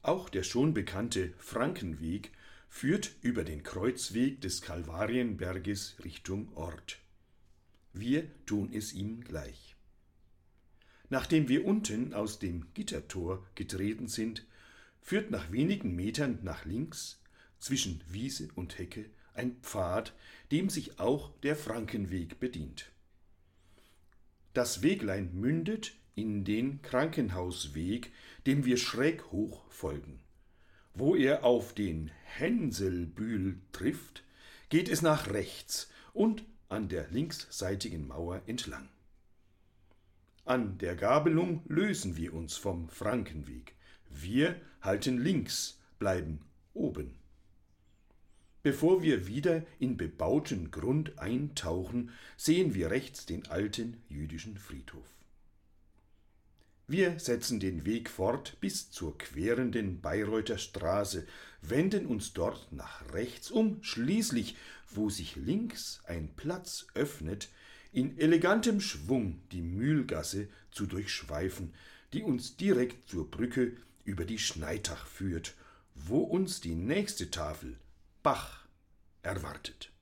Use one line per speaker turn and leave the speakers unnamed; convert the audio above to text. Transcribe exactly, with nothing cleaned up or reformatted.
Auch der schon bekannte Frankenweg führt über den Kreuzweg des Kalvarienberges Richtung Ort. Wir tun es ihm gleich. Nachdem wir unten aus dem Gittertor getreten sind, führt nach wenigen Metern nach links, zwischen Wiese und Hecke, ein Pfad, dem sich auch der Frankenweg bedient. Das Weglein mündet in den Krankenhausweg, dem wir schräg hoch folgen. Wo er auf den Hänselbühl trifft, geht es nach rechts und an der linksseitigen Mauer entlang. An der Gabelung lösen wir uns vom Frankenweg. Wir halten links, bleiben oben. Bevor wir wieder in bebauten Grund eintauchen, sehen wir rechts den alten jüdischen Friedhof. Wir setzen den Weg fort bis zur querenden Bayreuther Straße, wenden uns dort nach rechts, um schließlich, wo sich links ein Platz öffnet, in elegantem Schwung die Mühlgasse zu durchschweifen, die uns direkt zur Brücke über die Schneitach führt, wo uns die nächste Tafel Bach erwartet.